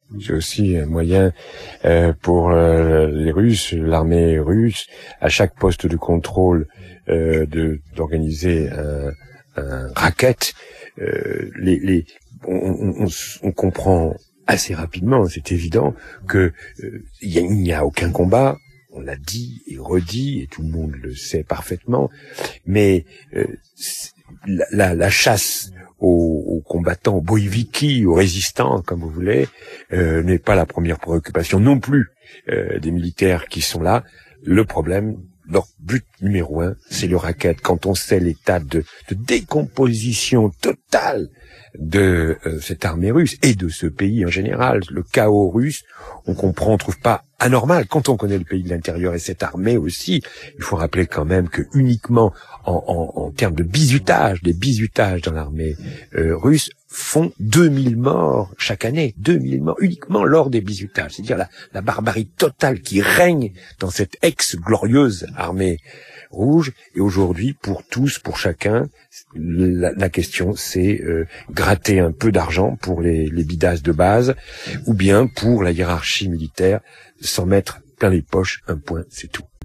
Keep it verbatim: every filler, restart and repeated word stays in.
C'est aussi un moyen euh, pour euh, les Russes, l'armée russe, à chaque poste de contrôle, euh, de d'organiser un, un racket. Euh, les, les, on, on, on comprend assez rapidement, c'est évident, que euh, il n'y a, a aucun combat. On l'a dit et redit, et tout le monde le sait parfaitement. Mais euh, la, la, la chasse aux, aux combattants, aux boïviki, aux résistants, comme vous voulez, euh, n'est pas la première préoccupation non plus euh, des militaires qui sont là. Le problème, leur but numéro un, c'est le racket. Quand on sait l'état de, de décomposition totale de euh, cette armée russe et de ce pays en général, le chaos russe, on comprend, on trouve pas anormal quand on connaît le pays de l'intérieur et cette armée aussi. Il faut rappeler quand même que uniquement en, en, en termes de bizutage, des bizutages dans l'armée euh, russe font deux mille morts chaque année, deux mille morts uniquement lors des bizutages. C'est-à-dire la, la barbarie totale qui règne dans cette ex-glorieuse armée rouge. Et aujourd'hui, pour tous, pour chacun, la, la question c'est euh, gratter un peu d'argent pour les, les bidasses de base, ou bien pour la hiérarchie militaire, s'en mettre plein les poches, un point, c'est tout.